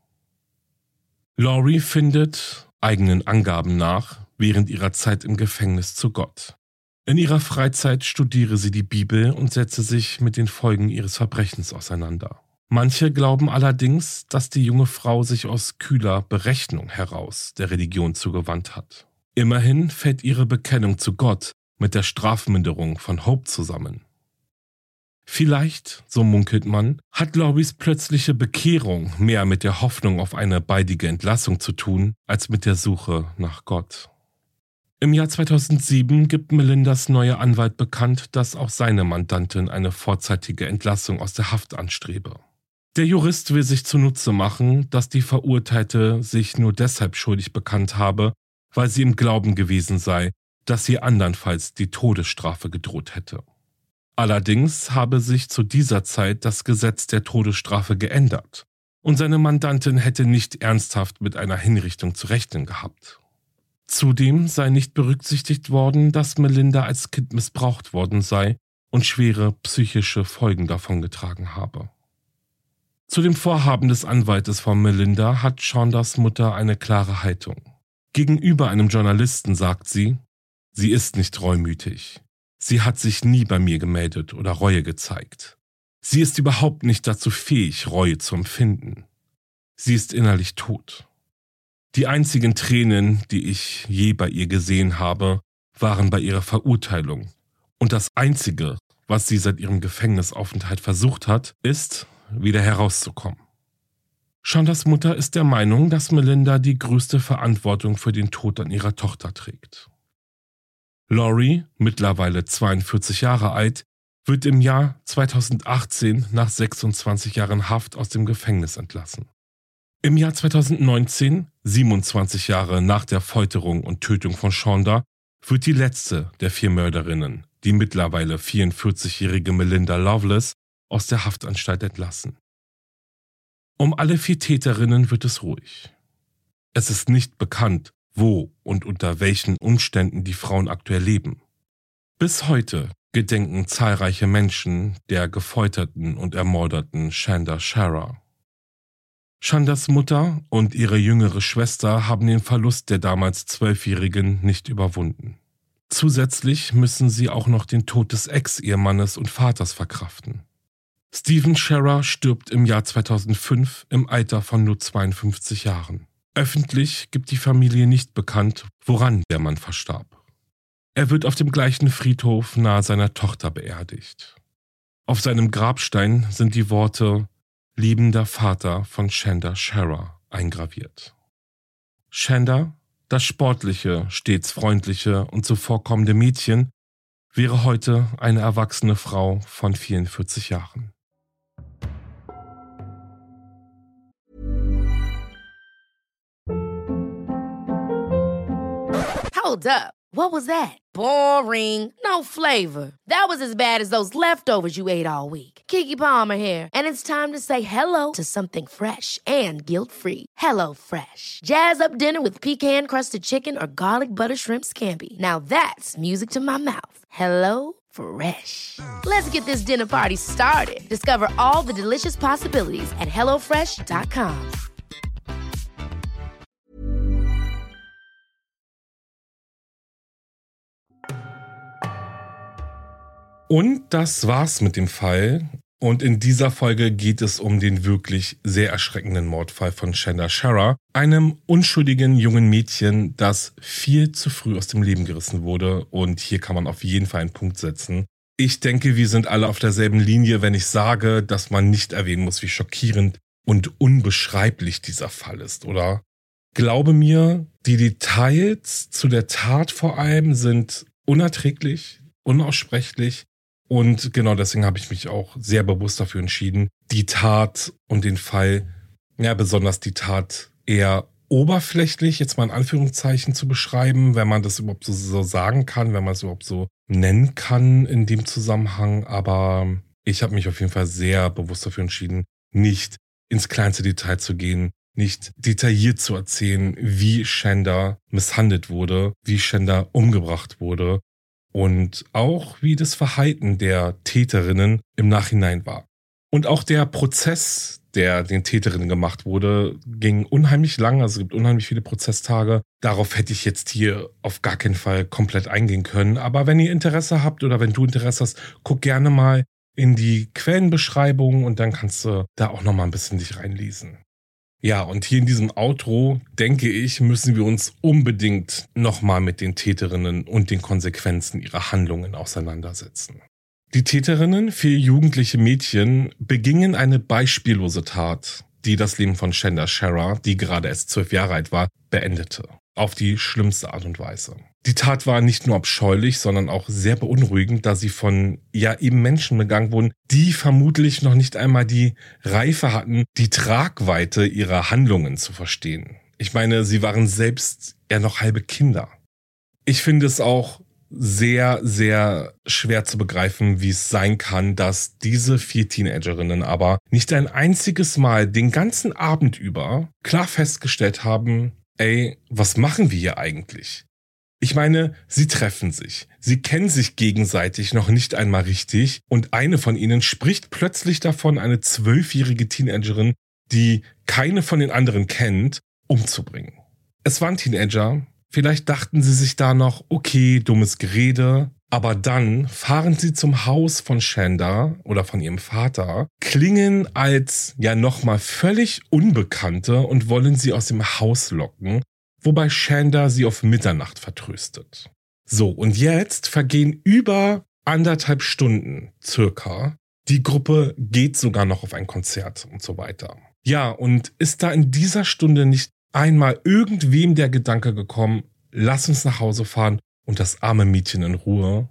Laurie findet, eigenen Angaben nach, während ihrer Zeit im Gefängnis zu Gott. In ihrer Freizeit studiere sie die Bibel und setze sich mit den Folgen ihres Verbrechens auseinander. Manche glauben allerdings, dass die junge Frau sich aus kühler Berechnung heraus der Religion zugewandt hat. Immerhin fällt ihre Bekennung zu Gott mit der Strafminderung von Hope zusammen. Vielleicht, so munkelt man, hat Lauries plötzliche Bekehrung mehr mit der Hoffnung auf eine baldige Entlassung zu tun, als mit der Suche nach Gott. Im Jahr 2007 gibt Melindas neuer Anwalt bekannt, dass auch seine Mandantin eine vorzeitige Entlassung aus der Haft anstrebe. Der Jurist will sich zunutze machen, dass die Verurteilte sich nur deshalb schuldig bekannt habe, weil sie im Glauben gewesen sei, dass ihr andernfalls die Todesstrafe gedroht hätte. Allerdings habe sich zu dieser Zeit das Gesetz der Todesstrafe geändert und seine Mandantin hätte nicht ernsthaft mit einer Hinrichtung zu rechnen gehabt. Zudem sei nicht berücksichtigt worden, dass Melinda als Kind missbraucht worden sei und schwere psychische Folgen davongetragen habe. Zu dem Vorhaben des Anwaltes von Melinda hat Shondas Mutter eine klare Haltung. Gegenüber einem Journalisten sagt sie ist nicht reumütig. Sie hat sich nie bei mir gemeldet oder Reue gezeigt. Sie ist überhaupt nicht dazu fähig, Reue zu empfinden. Sie ist innerlich tot. Die einzigen Tränen, die ich je bei ihr gesehen habe, waren bei ihrer Verurteilung. Und das Einzige, was sie seit ihrem Gefängnisaufenthalt versucht hat, ist, wieder herauszukommen. Shondas Mutter ist der Meinung, dass Melinda die größte Verantwortung für den Tod an ihrer Tochter trägt. Laurie, mittlerweile 42 Jahre alt, wird im Jahr 2018 nach 26 Jahren Haft aus dem Gefängnis entlassen. Im Jahr 2019, 27 Jahre nach der Folterung und Tötung von Shonda, wird die letzte der 4 Mörderinnen, die mittlerweile 44-jährige Melinda Loveless, aus der Haftanstalt entlassen. Um alle 4 Täterinnen wird es ruhig. Es ist nicht bekannt, wo und unter welchen Umständen die Frauen aktuell leben. Bis heute gedenken zahlreiche Menschen der gefolterten und ermordeten Shanda Sharer. Shandas Mutter und ihre jüngere Schwester haben den Verlust der damals 12-Jährigen nicht überwunden. Zusätzlich müssen sie auch noch den Tod des Ex-Ehemannes und Vaters verkraften. Stephen Sharer stirbt im Jahr 2005 im Alter von nur 52 Jahren. Öffentlich gibt die Familie nicht bekannt, woran der Mann verstarb. Er wird auf dem gleichen Friedhof nahe seiner Tochter beerdigt. Auf seinem Grabstein sind die Worte »Liebender Vater von Shanda Sharer« eingraviert. Shanda, das sportliche, stets freundliche und zuvorkommende Mädchen, wäre heute eine erwachsene Frau von 44 Jahren. Hold up. What was that? Boring. No flavor. That was as bad as those leftovers you ate all week. Keke Palmer here, and it's time to say hello to something fresh and guilt-free. HelloFresh. Jazz up dinner with pecan-crusted chicken or garlic butter shrimp scampi. Now that's music to my mouth. HelloFresh. Let's get this dinner party started. Discover all the delicious possibilities at HelloFresh.com. Und das war's mit dem Fall. Und in dieser Folge geht es um den wirklich sehr erschreckenden Mordfall von Shanda Sharer, einem unschuldigen jungen Mädchen, das viel zu früh aus dem Leben gerissen wurde. Und hier kann man auf jeden Fall einen Punkt setzen. Ich denke, wir sind alle auf derselben Linie, wenn ich sage, dass man nicht erwähnen muss, wie schockierend und unbeschreiblich dieser Fall ist, oder? Glaube mir, die Details zu der Tat vor allem sind unerträglich, unaussprechlich. Und genau deswegen habe ich mich auch sehr bewusst dafür entschieden, die Tat und den Fall, ja besonders die Tat eher oberflächlich, jetzt mal in Anführungszeichen zu beschreiben, wenn man das überhaupt so sagen kann, wenn man es überhaupt so nennen kann in dem Zusammenhang. Aber ich habe mich auf jeden Fall sehr bewusst dafür entschieden, nicht ins kleinste Detail zu gehen, nicht detailliert zu erzählen, wie Shanda misshandelt wurde, wie Shanda umgebracht wurde. Und auch wie das Verhalten der Täterinnen im Nachhinein war. Und auch der Prozess, der den Täterinnen gemacht wurde, ging unheimlich lang. Also es gibt unheimlich viele Prozesstage. Darauf hätte ich jetzt hier auf gar keinen Fall komplett eingehen können. Aber wenn ihr Interesse habt oder wenn du Interesse hast, guck gerne mal in die Quellenbeschreibung und dann kannst du da auch nochmal ein bisschen dich reinlesen. Ja, und hier in diesem Outro, denke ich, müssen wir uns unbedingt nochmal mit den Täterinnen und den Konsequenzen ihrer Handlungen auseinandersetzen. Die Täterinnen, 4 jugendliche Mädchen, begingen eine beispiellose Tat, die das Leben von Shanda Sharer, die gerade erst 12 Jahre alt war, beendete. Auf die schlimmste Art und Weise. Die Tat war nicht nur abscheulich, sondern auch sehr beunruhigend, da sie von eben Menschen begangen wurden, die vermutlich noch nicht einmal die Reife hatten, die Tragweite ihrer Handlungen zu verstehen. Ich meine, sie waren selbst noch halbe Kinder. Ich finde es auch sehr, sehr schwer zu begreifen, wie es sein kann, dass diese 4 Teenagerinnen aber nicht ein einziges Mal den ganzen Abend über klar festgestellt haben, was machen wir hier eigentlich? Ich meine, sie treffen sich. Sie kennen sich gegenseitig noch nicht einmal richtig und eine von ihnen spricht plötzlich davon, eine 12-jährige Teenagerin, die keine von den anderen kennt, umzubringen. Es waren Teenager, vielleicht dachten sie sich da noch, okay, dummes Gerede, aber dann fahren sie zum Haus von Shanda oder von ihrem Vater, klingen als ja nochmal völlig Unbekannte und wollen sie aus dem Haus locken, wobei Shanda sie auf Mitternacht vertröstet. So, und jetzt vergehen über 1,5 Stunden circa. Die Gruppe geht sogar noch auf ein Konzert und so weiter. Ja, und ist da in dieser Stunde nicht einmal irgendwem der Gedanke gekommen, lass uns nach Hause fahren und das arme Mädchen in Ruhe?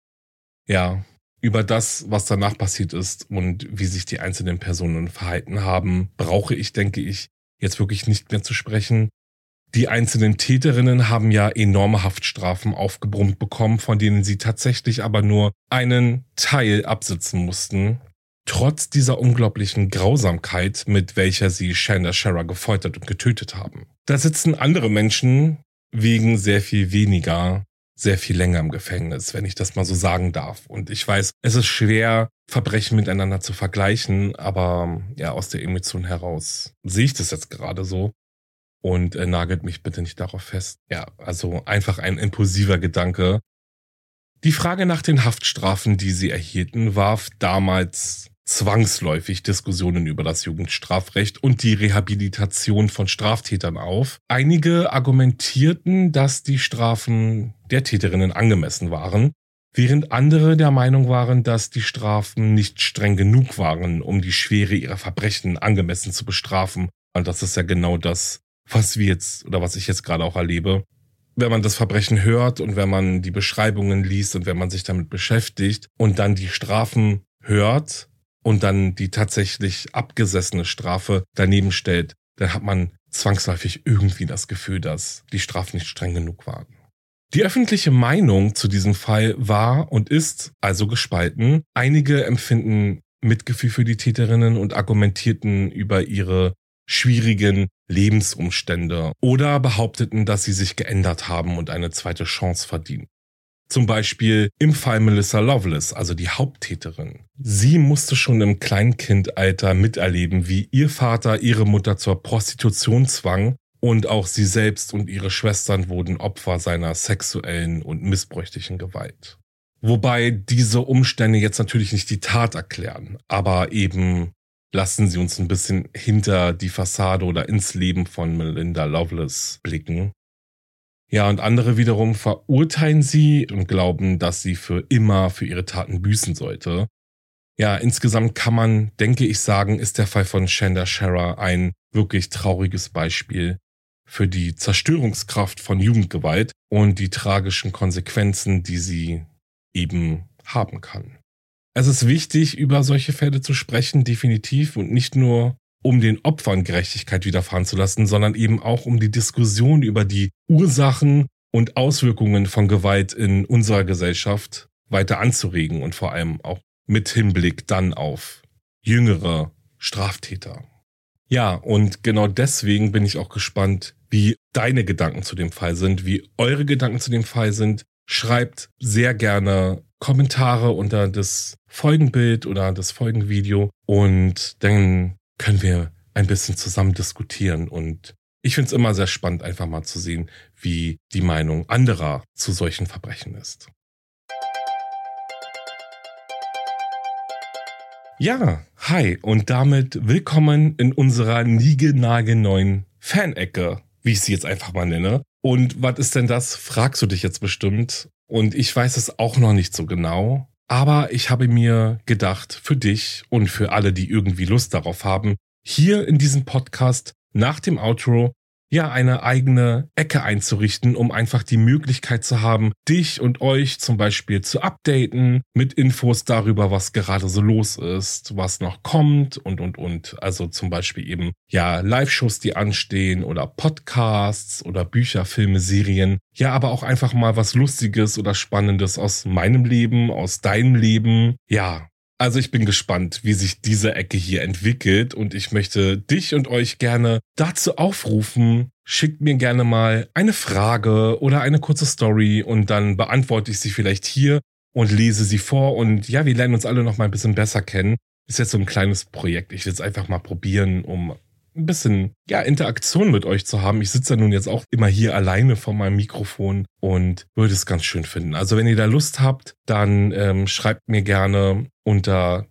Ja, über das, was danach passiert ist und wie sich die einzelnen Personen verhalten haben, brauche ich, denke ich, jetzt wirklich nicht mehr zu sprechen. Die einzelnen Täterinnen haben ja enorme Haftstrafen aufgebrummt bekommen, von denen sie tatsächlich aber nur einen Teil absitzen mussten. Trotz dieser unglaublichen Grausamkeit, mit welcher sie Shanda Sharer gefoltert und getötet haben. Da sitzen andere Menschen wegen sehr viel weniger, sehr viel länger im Gefängnis, wenn ich das mal so sagen darf. Und ich weiß, es ist schwer, Verbrechen miteinander zu vergleichen, aber ja, aus der Emotion heraus sehe ich das jetzt gerade so. Und nagelt mich bitte nicht darauf fest. Ja, also einfach ein impulsiver Gedanke. Die Frage nach den Haftstrafen, die sie erhielten, warf damals zwangsläufig Diskussionen über das Jugendstrafrecht und die Rehabilitation von Straftätern auf. Einige argumentierten, dass die Strafen der Täterinnen angemessen waren, während andere der Meinung waren, dass die Strafen nicht streng genug waren, um die Schwere ihrer Verbrechen angemessen zu bestrafen. Und das ist ja genau das, was wir jetzt oder was ich jetzt gerade auch erlebe. Wenn man das Verbrechen hört und wenn man die Beschreibungen liest und wenn man sich damit beschäftigt und dann die Strafen hört und dann die tatsächlich abgesessene Strafe daneben stellt, dann hat man zwangsläufig irgendwie das Gefühl, dass die Strafen nicht streng genug waren. Die öffentliche Meinung zu diesem Fall war und ist also gespalten. Einige empfinden Mitgefühl für die Täterinnen und argumentierten über ihre schwierigen Lebensumstände oder behaupteten, dass sie sich geändert haben und eine zweite Chance verdienen. Zum Beispiel im Fall Melissa Loveless, also die Haupttäterin. Sie musste schon im Kleinkindalter miterleben, wie ihr Vater ihre Mutter zur Prostitution zwang und auch sie selbst und ihre Schwestern wurden Opfer seiner sexuellen und missbräuchlichen Gewalt. Wobei diese Umstände jetzt natürlich nicht die Tat erklären, aber eben lassen sie uns ein bisschen hinter die Fassade oder ins Leben von Melinda Loveless blicken. Ja, und andere wiederum verurteilen sie und glauben, dass sie für immer für ihre Taten büßen sollte. Ja, insgesamt kann man, denke ich, sagen, ist der Fall von Shanda Sharer ein wirklich trauriges Beispiel für die Zerstörungskraft von Jugendgewalt und die tragischen Konsequenzen, die sie eben haben kann. Es ist wichtig, über solche Fälle zu sprechen, definitiv, und nicht nur, um den Opfern Gerechtigkeit widerfahren zu lassen, sondern eben auch um die Diskussion über die Ursachen und Auswirkungen von Gewalt in unserer Gesellschaft weiter anzuregen und vor allem auch mit Hinblick dann auf jüngere Straftäter. Ja, und genau deswegen bin ich auch gespannt, wie deine Gedanken zu dem Fall sind, wie eure Gedanken zu dem Fall sind. Schreibt sehr gerne Kommentare unter das Folgenbild oder das Folgenvideo und dann können wir ein bisschen zusammen diskutieren. Und ich finde es immer sehr spannend, einfach mal zu sehen, wie die Meinung anderer zu solchen Verbrechen ist. Ja, hi und damit willkommen in unserer niegelnagelneuen Fan-Ecke, wie ich sie jetzt einfach mal nenne. Und was ist denn das, fragst du dich jetzt bestimmt. Und ich weiß es auch noch nicht so genau. Aber ich habe mir gedacht, für dich und für alle, die irgendwie Lust darauf haben, hier in diesem Podcast nach dem Outro ja eine eigene Ecke einzurichten, um einfach die Möglichkeit zu haben, dich und euch zum Beispiel zu updaten mit Infos darüber, was gerade so los ist, was noch kommt und. Also zum Beispiel eben ja Live-Shows, die anstehen oder Podcasts oder Bücher, Filme, Serien. Ja, aber auch einfach mal was Lustiges oder Spannendes aus meinem Leben, aus deinem Leben. Ja, also ich bin gespannt, wie sich diese Ecke hier entwickelt und ich möchte dich und euch gerne dazu aufrufen, schickt mir gerne mal eine Frage oder eine kurze Story und dann beantworte ich sie vielleicht hier und lese sie vor. Und ja, wir lernen uns alle noch mal ein bisschen besser kennen. Ist jetzt so ein kleines Projekt. Ich will es einfach mal probieren, um ein bisschen Interaktion mit euch zu haben. Ich sitze ja nun jetzt auch immer hier alleine vor meinem Mikrofon und würde es ganz schön finden. Also wenn ihr da Lust habt, dann schreibt mir gerne unter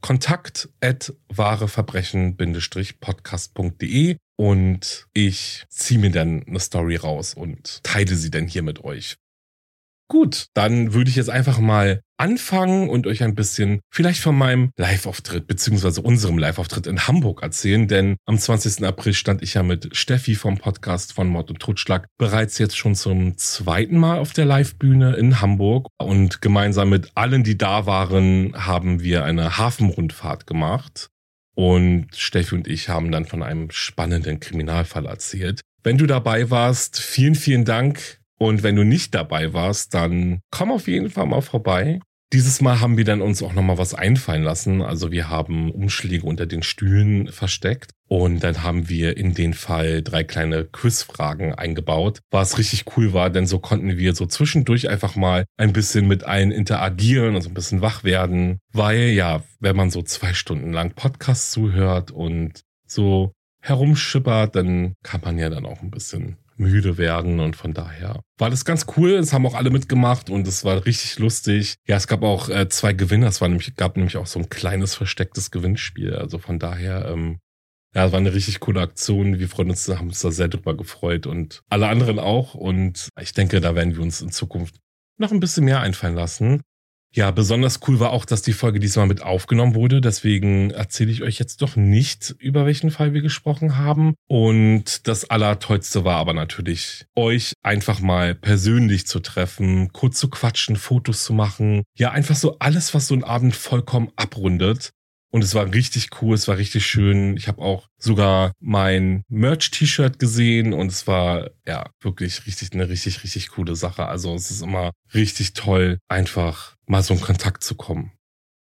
kontakt@wahreverbrechen-podcast.de und ich ziehe mir dann eine Story raus und teile sie dann hier mit euch. Gut, dann würde ich jetzt einfach mal anfangen und euch ein bisschen vielleicht von meinem Live-Auftritt beziehungsweise unserem Live-Auftritt in Hamburg erzählen, denn am 20. April stand ich ja mit Steffi vom Podcast von Mord und Totschlag bereits jetzt schon zum zweiten Mal auf der Live-Bühne in Hamburg und gemeinsam mit allen, die da waren, haben wir eine Hafenrundfahrt gemacht und Steffi und ich haben dann von einem spannenden Kriminalfall erzählt. Wenn du dabei warst, vielen, vielen Dank. Und wenn du nicht dabei warst, dann komm auf jeden Fall mal vorbei. Dieses Mal haben wir dann uns auch nochmal was einfallen lassen. Also wir haben Umschläge unter den Stühlen versteckt. Und dann haben wir in den Fall 3 kleine Quizfragen eingebaut, was richtig cool war, denn so konnten wir so zwischendurch einfach mal ein bisschen mit allen interagieren und so ein bisschen wach werden. Weil ja, wenn man so 2 Stunden lang Podcast zuhört und so herumschippert, dann kann man ja dann auch ein bisschen müde werden und von daher war das ganz cool. Es haben auch alle mitgemacht und es war richtig lustig. Ja, es gab auch 2 Gewinner. Es gab nämlich auch so ein kleines verstecktes Gewinnspiel. Also von daher, es war eine richtig coole Aktion. Wir haben uns da sehr drüber gefreut und alle anderen auch. Und ich denke, da werden wir uns in Zukunft noch ein bisschen mehr einfallen lassen. Ja, besonders cool war auch, dass die Folge diesmal mit aufgenommen wurde. Deswegen erzähle ich euch jetzt doch nicht, über welchen Fall wir gesprochen haben. Und das Allertollste war aber natürlich, euch einfach mal persönlich zu treffen, kurz zu quatschen, Fotos zu machen. Ja, einfach so alles, was so einen Abend vollkommen abrundet. Und es war richtig cool, es war richtig schön. Ich habe auch sogar mein Merch-T-Shirt gesehen und es war ja wirklich eine richtig coole Sache. Also es ist immer richtig toll, einfach mal so in Kontakt zu kommen.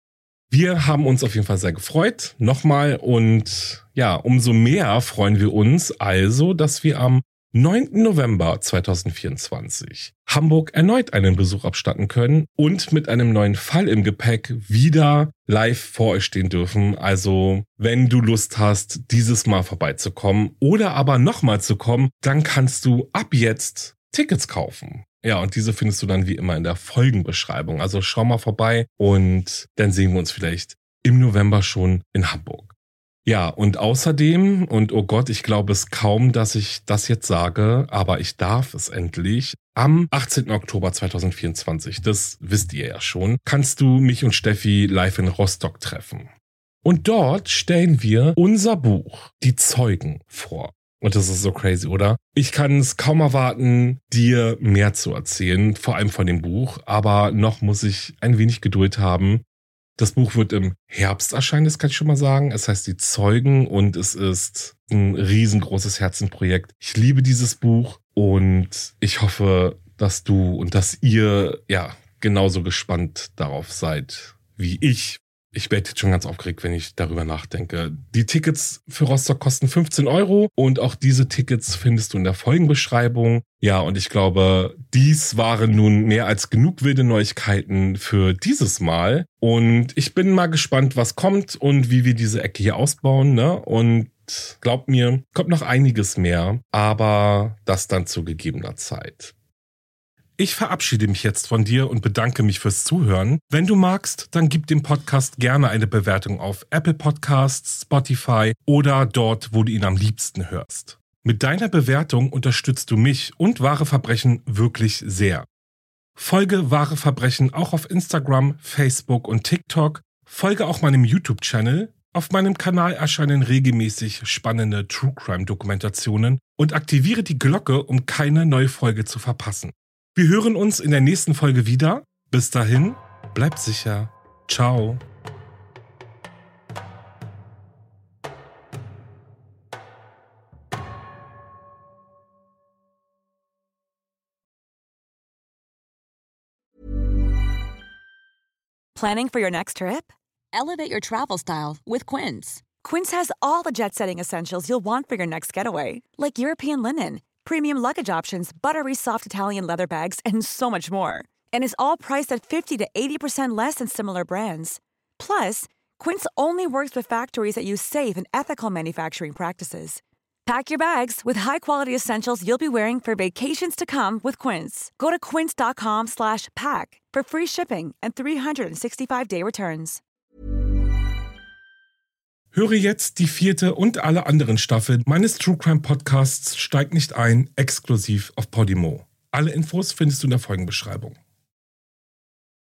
Wir haben uns auf jeden Fall sehr gefreut, nochmal. Und ja, umso mehr freuen wir uns also, dass wir am 9. November 2024 Hamburg erneut einen Besuch abstatten können und mit einem neuen Fall im Gepäck wieder live vor euch stehen dürfen. Also, wenn du Lust hast, dieses Mal vorbeizukommen oder aber nochmal zu kommen, dann kannst du ab jetzt Tickets kaufen. Ja, und diese findest du dann wie immer in der Folgenbeschreibung. Also schau mal vorbei und dann sehen wir uns vielleicht im November schon in Hamburg. Ja, und außerdem, und oh Gott, ich glaube es kaum, dass ich das jetzt sage, aber ich darf es endlich, am 18. Oktober 2024, das wisst ihr ja schon, kannst du mich und Steffi live in Rostock treffen. Und dort stellen wir unser Buch, Die Zeugen, vor. Und das ist so crazy, oder? Ich kann es kaum erwarten, dir mehr zu erzählen, vor allem von dem Buch, aber noch muss ich ein wenig Geduld haben. Das Buch wird im Herbst erscheinen, das kann ich schon mal sagen. Es heißt Die Zeugen und es ist ein riesengroßes Herzenprojekt. Ich liebe dieses Buch und ich hoffe, dass du und dass ihr ja genauso gespannt darauf seid wie ich. Ich werde jetzt schon ganz aufgeregt, wenn ich darüber nachdenke. Die Tickets für Rostock kosten 15 € und auch diese Tickets findest du in der Folgenbeschreibung. Ja, und ich glaube, dies waren nun mehr als genug wilde Neuigkeiten für dieses Mal. Und ich bin mal gespannt, was kommt und wie wir diese Ecke hier ausbauen, ne? Und glaubt mir, kommt noch einiges mehr, aber das dann zu gegebener Zeit. Ich verabschiede mich jetzt von dir und bedanke mich fürs Zuhören. Wenn du magst, dann gib dem Podcast gerne eine Bewertung auf Apple Podcasts, Spotify oder dort, wo du ihn am liebsten hörst. Mit deiner Bewertung unterstützt du mich und Wahre Verbrechen wirklich sehr. Folge Wahre Verbrechen auch auf Instagram, Facebook und TikTok. Folge auch meinem YouTube-Channel. Auf meinem Kanal erscheinen regelmäßig spannende True-Crime-Dokumentationen und aktiviere die Glocke, um keine neue Folge zu verpassen. Wir hören uns in der nächsten Folge wieder. Bis dahin, bleibt sicher. Ciao. Planning for your next trip? Elevate your travel style with Quince. Quince has all the jet-setting essentials you'll want for your next getaway, like European linen, premium luggage options, buttery soft Italian leather bags, and so much more. And is all priced at 50 to 80% less than similar brands. Plus, Quince only works with factories that use safe and ethical manufacturing practices. Pack your bags with high-quality essentials you'll be wearing for vacations to come with Quince. Go to quince.com/pack for free shipping and 365-day returns. Höre jetzt die 4. und alle anderen Staffeln meines True Crime Podcasts Steig nicht ein, exklusiv auf Podimo. Alle Infos findest du in der Folgenbeschreibung.